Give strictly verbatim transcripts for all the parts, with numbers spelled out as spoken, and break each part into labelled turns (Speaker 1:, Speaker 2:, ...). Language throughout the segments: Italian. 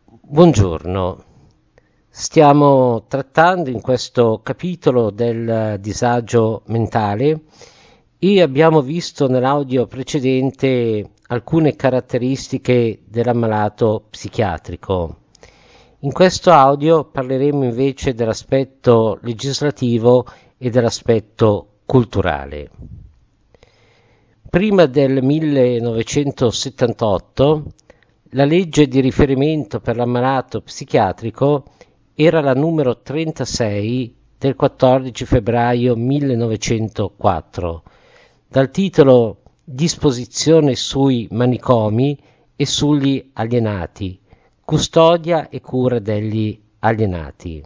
Speaker 1: Buongiorno, stiamo trattando in questo capitolo del disagio mentale e abbiamo visto nell'audio precedente alcune caratteristiche dell'ammalato psichiatrico. In questo audio parleremo invece dell'aspetto legislativo e dell'aspetto culturale. Prima del millenovecentosettantotto la legge di riferimento per l'ammalato psichiatrico era la numero trentasei del quattordici febbraio millenovecentoquattro, dal titolo Disposizione sui manicomi e sugli alienati, custodia e cura degli alienati.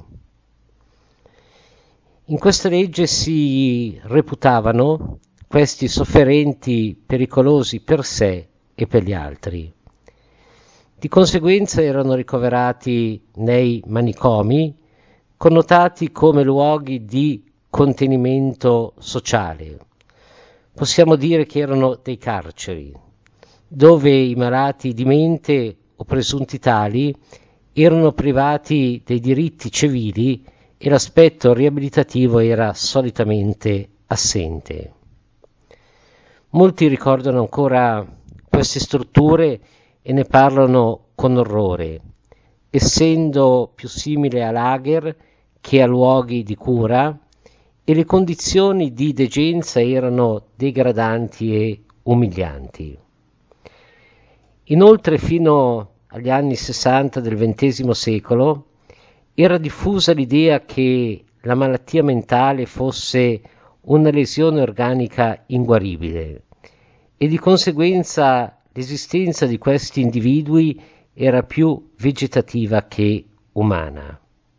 Speaker 1: In questa legge si reputavano questi sofferenti pericolosi per sé e per gli altri. Di conseguenza erano ricoverati nei manicomi, connotati come luoghi di contenimento sociale. Possiamo dire che erano dei carceri, dove i malati di mente o presunti tali erano privati dei diritti civili e l'aspetto riabilitativo era solitamente assente. Molti ricordano ancora queste strutture e ne parlano con orrore, essendo più simile a lager che a luoghi di cura, e le condizioni di degenza erano degradanti e umilianti. Inoltre, fino agli anni sessanta del ventesimo secolo, era diffusa l'idea che la malattia mentale fosse una lesione organica inguaribile e di conseguenza l'esistenza di questi individui era più vegetativa che umana.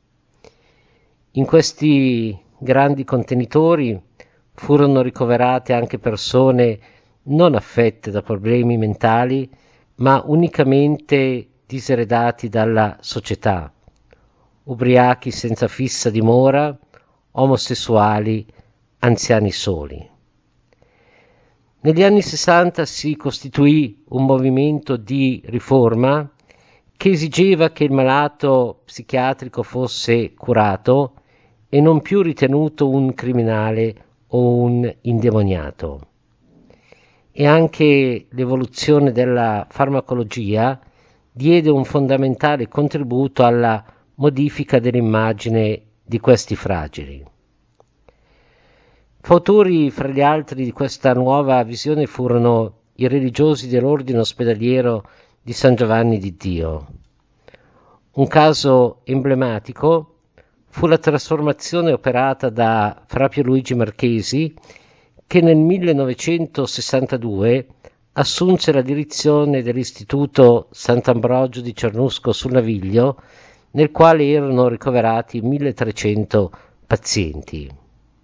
Speaker 1: In questi grandi contenitori furono ricoverate anche persone non affette da problemi mentali, ma unicamente diseredati dalla società, ubriachi senza fissa dimora, omosessuali, anziani soli. Negli anni sessanta si costituì un movimento di riforma che esigeva che il malato psichiatrico fosse curato e non più ritenuto un criminale o un indemoniato. E anche l'evoluzione della farmacologia diede un fondamentale contributo alla modifica dell'immagine di questi fragili. Fautori fra gli altri di questa nuova visione furono i religiosi dell'ordine ospedaliero di San Giovanni di Dio. Un caso emblematico fu la trasformazione operata da Fra Pierluigi Marchesi, che nel millenovecentosessantadue assunse la direzione dell'Istituto Sant'Ambrogio di Cernusco sul Naviglio, nel quale erano ricoverati milletrecento pazienti.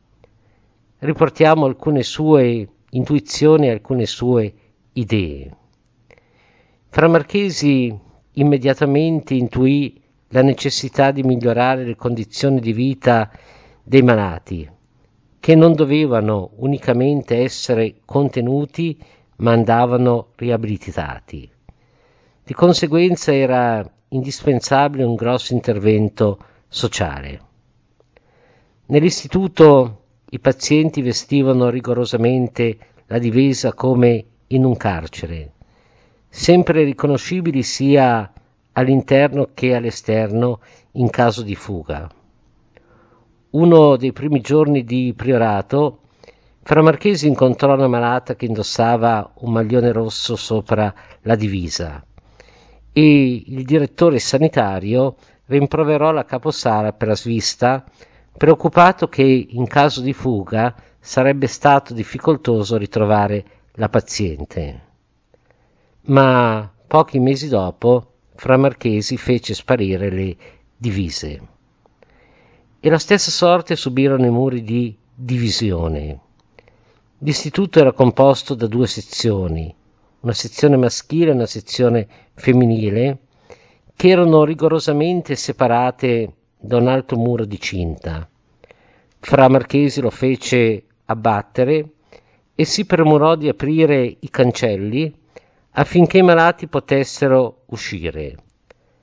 Speaker 1: Riportiamo alcune sue intuizioni e alcune sue idee. Fra Marchesi immediatamente intuì la necessità di migliorare le condizioni di vita dei malati, che non dovevano unicamente essere contenuti, ma andavano riabilitati. Di conseguenza era indispensabile un grosso intervento sociale. Nell'istituto i pazienti vestivano rigorosamente la divisa come in un carcere, sempre riconoscibili sia all'interno che all'esterno in caso di fuga. Uno dei primi giorni di priorato, Fra Marchesi incontrò una malata che indossava un maglione rosso sopra la divisa e il direttore sanitario rimproverò la caposala per la svista, preoccupato che in caso di fuga sarebbe stato difficoltoso ritrovare la paziente. Ma pochi mesi dopo Fra Marchesi fece sparire le divise. E la stessa sorte subirono i muri di divisione. L'istituto era composto da due sezioni, una sezione maschile e una sezione femminile, che erano rigorosamente separate da un alto muro di cinta. Fra Marchesi lo fece abbattere e si premurò di aprire i cancelli affinché i malati potessero uscire.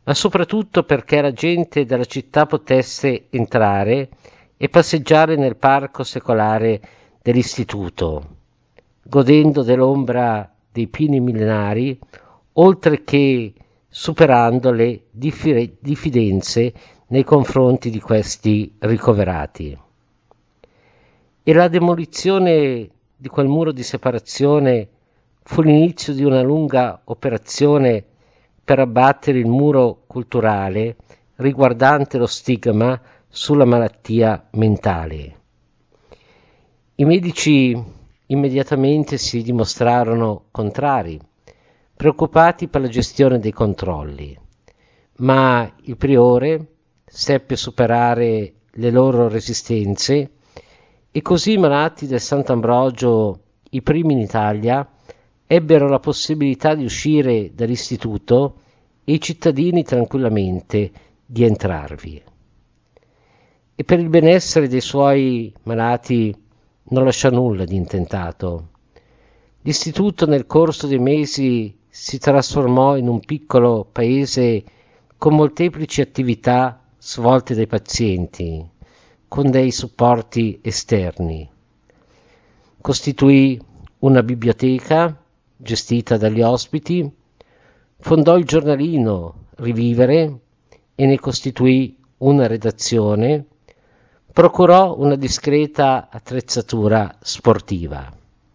Speaker 1: ma soprattutto perché la gente della città potesse entrare e passeggiare nel parco secolare dell'istituto, godendo dell'ombra dei pini millenari, oltre che superando le diffi- diffidenze nei confronti di questi ricoverati. E la demolizione di quel muro di separazione fu l'inizio di una lunga operazione per abbattere il muro culturale riguardante lo stigma sulla malattia mentale. I medici immediatamente si dimostrarono contrari, preoccupati per la gestione dei controlli, ma il priore seppe superare le loro resistenze e così i malati del Sant'Ambrogio, i primi in Italia, ebbero la possibilità di uscire dall'istituto e i cittadini tranquillamente di entrarvi. E per il benessere dei suoi malati non lasciò nulla di intentato. L'istituto nel corso dei mesi si trasformò in un piccolo paese con molteplici attività svolte dai pazienti, con dei supporti esterni. Costituì una biblioteca gestita dagli ospiti, fondò il giornalino Rivivere e ne costituì una redazione, procurò una discreta attrezzatura sportiva.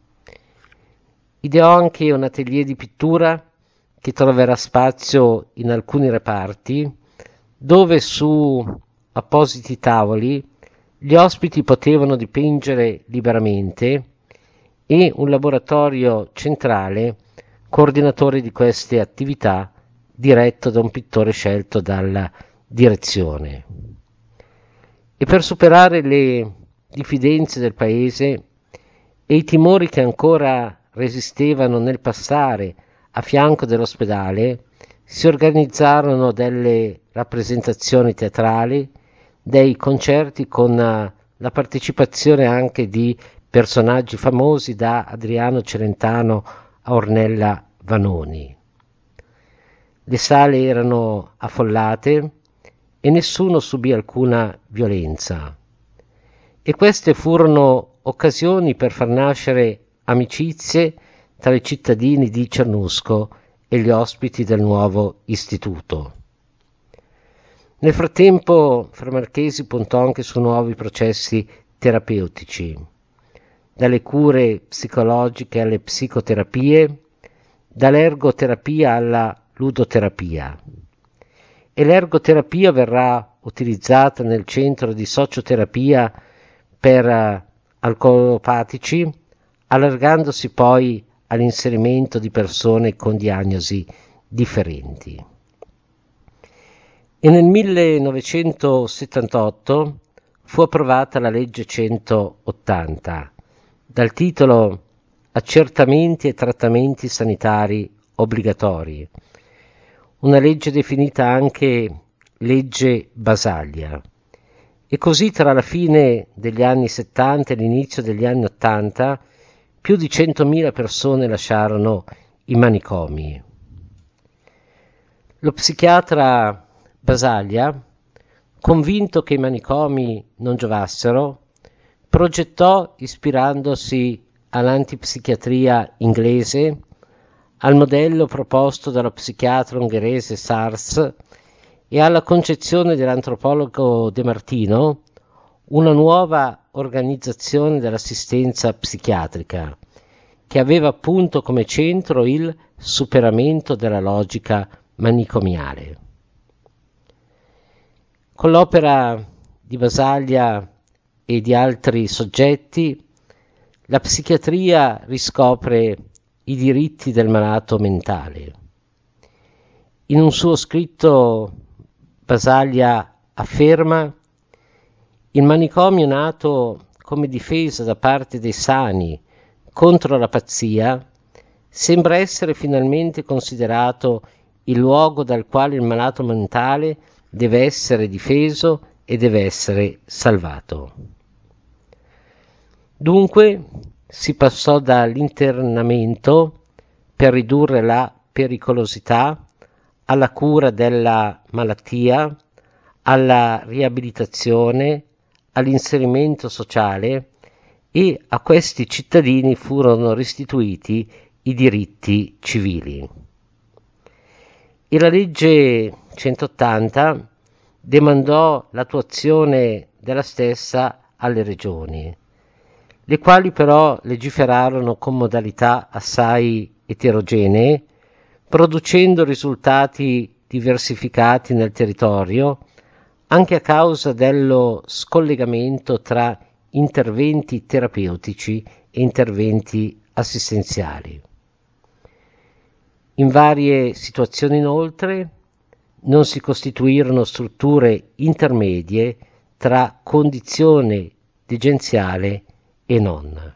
Speaker 1: Ideò anche un atelier di pittura che troverà spazio in alcuni reparti, dove su appositi tavoli gli ospiti potevano dipingere liberamente, e un laboratorio centrale, coordinatore di queste attività, diretto da un pittore scelto dalla direzione. E per superare le diffidenze del paese e i timori che ancora resistevano nel passare a fianco dell'ospedale, si organizzarono delle rappresentazioni teatrali, dei concerti con la partecipazione anche di personaggi famosi, da Adriano Celentano a Ornella Vanoni. Le sale erano affollate e nessuno subì alcuna violenza. E queste furono occasioni per far nascere amicizie tra i cittadini di Cernusco e gli ospiti del nuovo istituto. Nel frattempo Fra Marchesi puntò anche su nuovi processi terapeutici, dalle cure psicologiche alle psicoterapie, dall'ergoterapia alla ludoterapia. E l'ergoterapia verrà utilizzata nel centro di socioterapia per alcolopatici, allargandosi poi all'inserimento di persone con diagnosi differenti. E nel millenovecentosettantotto fu approvata la legge centottanta, dal titolo Accertamenti e trattamenti sanitari obbligatori, una legge definita anche legge Basaglia. E così tra la fine degli anni settanta e l'inizio degli anni ottanta più di centomila persone lasciarono i manicomi. Lo psichiatra Basaglia, convinto che i manicomi non giovassero, progettò, ispirandosi all'antipsichiatria inglese, al modello proposto dallo psichiatra ungherese Sars e alla concezione dell'antropologo De Martino, una nuova organizzazione dell'assistenza psichiatrica, che aveva appunto come centro il superamento della logica manicomiale. Con l'opera di Basaglia e di altri soggetti, la psichiatria riscopre i diritti del malato mentale. In un suo scritto Basaglia afferma: il manicomio nato come difesa da parte dei sani contro la pazzia sembra essere finalmente considerato il luogo dal quale il malato mentale deve essere difeso e deve essere salvato. Dunque si passò dall'internamento per ridurre la pericolosità alla cura della malattia, alla riabilitazione, all'inserimento sociale, e a questi cittadini furono restituiti i diritti civili. E la legge centottanta demandò l'attuazione della stessa alle regioni, le quali però legiferarono con modalità assai eterogenee, producendo risultati diversificati nel territorio, anche a causa dello scollegamento tra interventi terapeutici e interventi assistenziali. In varie situazioni, inoltre, non si costituirono strutture intermedie tra condizione degenziale e non.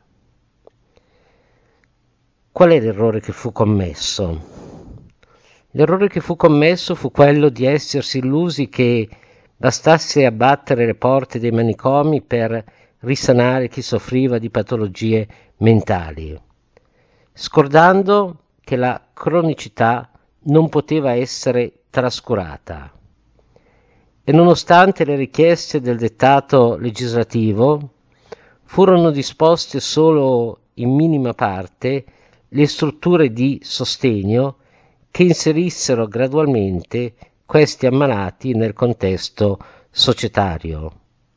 Speaker 1: Qual è l'errore che fu commesso? L'errore che fu commesso fu quello di essersi illusi che bastasse abbattere le porte dei manicomi per risanare chi soffriva di patologie mentali, scordando che la cronicità non poteva essere trascurata. E nonostante le richieste del dettato legislativo, furono disposte solo in minima parte le strutture di sostegno che inserissero gradualmente questi ammalati nel contesto societario.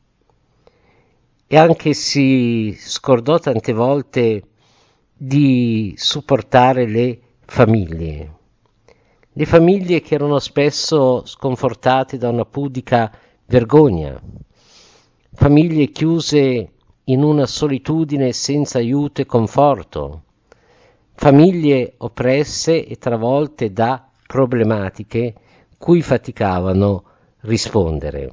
Speaker 1: E anche si scordò tante volte di supportare le famiglie. Le famiglie che erano spesso sconfortate da una pudica vergogna, famiglie chiuse in una solitudine senza aiuto e conforto, famiglie oppresse e travolte da problematiche cui faticavano rispondere.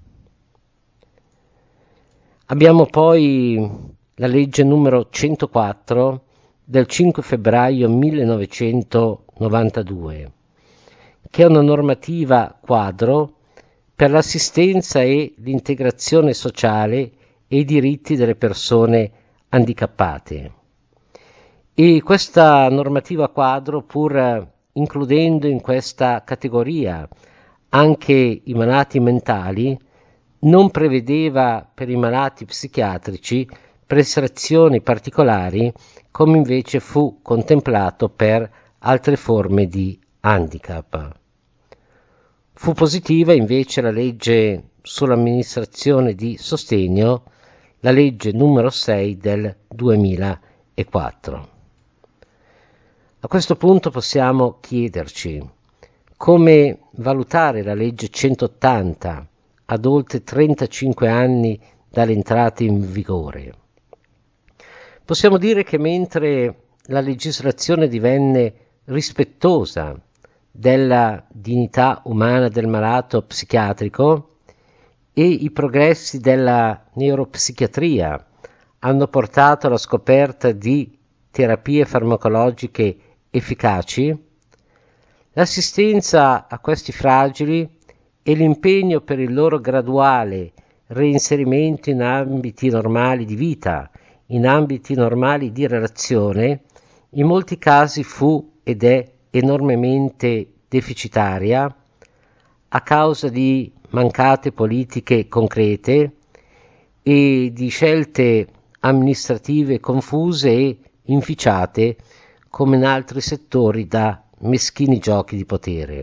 Speaker 1: Abbiamo poi la legge numero centoquattro del cinque febbraio millenovecentonovantadue, che è una normativa quadro per l'assistenza e l'integrazione sociale e i diritti delle persone handicappate. E questa normativa quadro, pur includendo in questa categoria anche i malati mentali, non prevedeva per i malati psichiatrici prestazioni particolari, come invece fu contemplato per altre forme di handicap. Fu positiva invece la legge sull'amministrazione di sostegno, la legge numero sei del duemilaquattro. A questo punto possiamo chiederci come valutare la legge centottanta ad oltre trentacinque anni dall'entrata in vigore. Possiamo dire che mentre la legislazione divenne rispettosa della dignità umana del malato psichiatrico e i progressi della neuropsichiatria hanno portato alla scoperta di terapie farmacologiche efficaci, l'assistenza a questi fragili e l'impegno per il loro graduale reinserimento in ambiti normali di vita, in ambiti normali di relazione, in molti casi fu ed è enormemente deficitaria a causa di mancate politiche concrete e di scelte amministrative confuse e inficiate, come in altri settori, da meschini giochi di potere.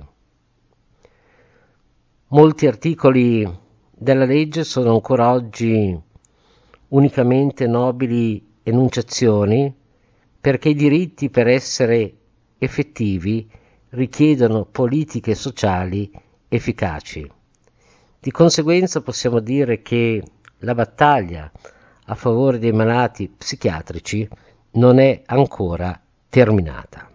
Speaker 1: Molti articoli della legge sono ancora oggi unicamente nobili enunciazioni, perché i diritti, per essere effettivi, richiedono politiche sociali efficaci. Di conseguenza possiamo dire che la battaglia a favore dei malati psichiatrici non è ancora terminata.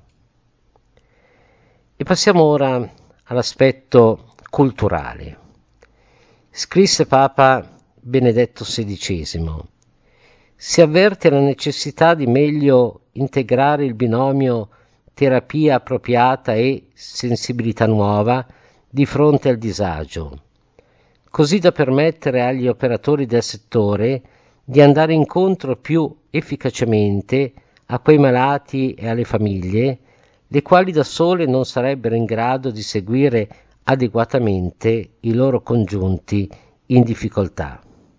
Speaker 1: E passiamo ora all'aspetto culturale. Scrisse Papa Benedetto sedicesimo: si avverte la necessità di meglio integrare il binomio terapia appropriata e sensibilità nuova di fronte al disagio, così da permettere agli operatori del settore di andare incontro più efficacemente a quei malati e alle famiglie, le quali da sole non sarebbero in grado di seguire adeguatamente i loro congiunti in difficoltà.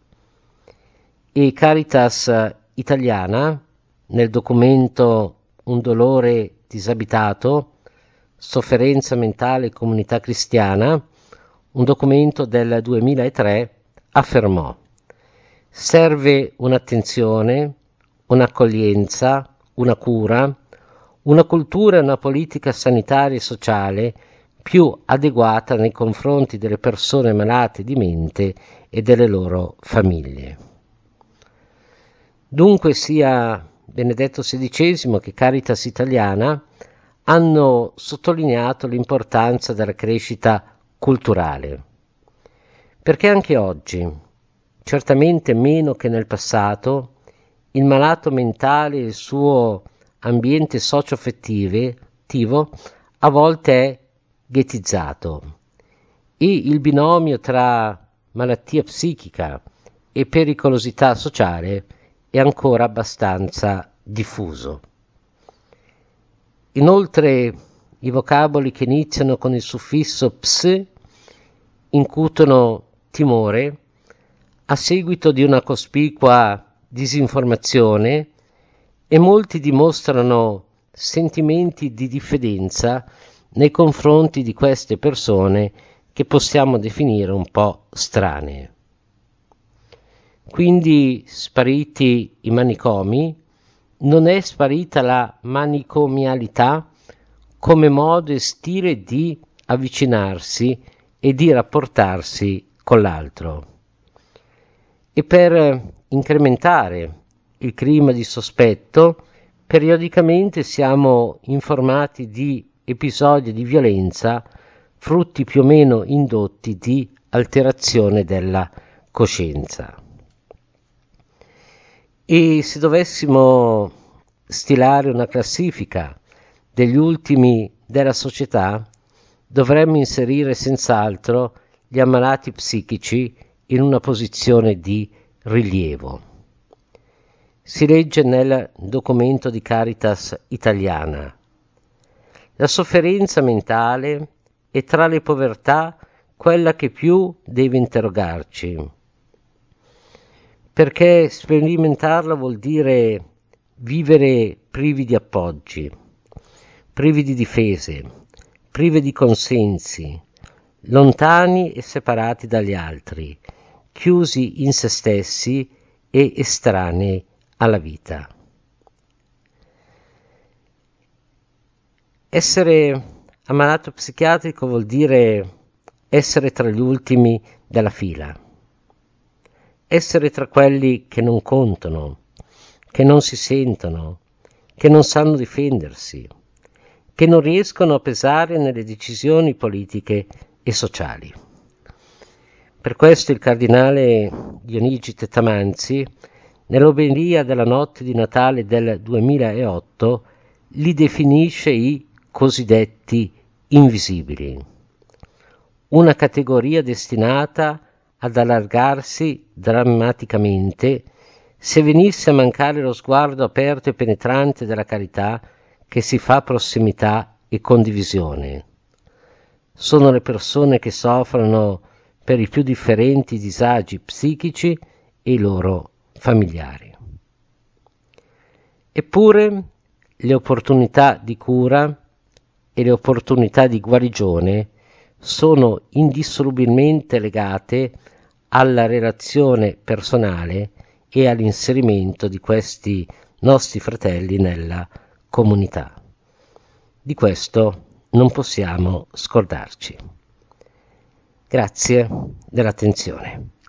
Speaker 1: E Caritas Italiana, nel documento Un dolore disabitato, sofferenza mentale e comunità cristiana, un documento del duemilatré, affermò: serve un'attenzione, un'accoglienza, una cura, una cultura e una politica sanitaria e sociale più adeguata nei confronti delle persone malate di mente e delle loro famiglie. Dunque sia Benedetto sedicesimo che Caritas Italiana hanno sottolineato l'importanza della crescita culturale, perché anche oggi, certamente meno che nel passato, il malato mentale e il suo ambiente socio-affettivo a volte è ghettizzato e il binomio tra malattia psichica e pericolosità sociale è ancora abbastanza diffuso. Inoltre i vocaboli che iniziano con il suffisso ps incutono timore a seguito di una cospicua disinformazione e molti dimostrano sentimenti di diffidenza nei confronti di queste persone che possiamo definire un po' strane. Quindi, spariti i manicomi, non è sparita la manicomialità come modo e stile di avvicinarsi e di rapportarsi con l'altro. E per incrementare il clima di sospetto, periodicamente siamo informati di episodi di violenza, frutti più o meno indotti di alterazione della coscienza. E se dovessimo stilare una classifica degli ultimi della società, dovremmo inserire senz'altro gli ammalati psichici in una posizione di rilievo. Si legge nel documento di Caritas Italiana: la sofferenza mentale è tra le povertà quella che più deve interrogarci, perché sperimentarla vuol dire vivere privi di appoggi, privi di difese, privi di consensi, lontani e separati dagli altri, chiusi in se stessi e estranei alla vita. Essere ammalato psichiatrico vuol dire essere tra gli ultimi della fila, essere tra quelli che non contano, che non si sentono, che non sanno difendersi, che non riescono a pesare nelle decisioni politiche e sociali. Per questo il cardinale Dionigi Tettamanzi, nell'omelia della notte di Natale del duemilaotto, li definisce i cosiddetti invisibili, una categoria destinata ad allargarsi drammaticamente se venisse a mancare lo sguardo aperto e penetrante della carità che si fa prossimità e condivisione. Sono le persone che soffrono per i più differenti disagi psichici e i loro familiari. Eppure le opportunità di cura e le opportunità di guarigione sono indissolubilmente legate alla relazione personale e all'inserimento di questi nostri fratelli nella comunità. Di questo non possiamo scordarci. Grazie dell'attenzione.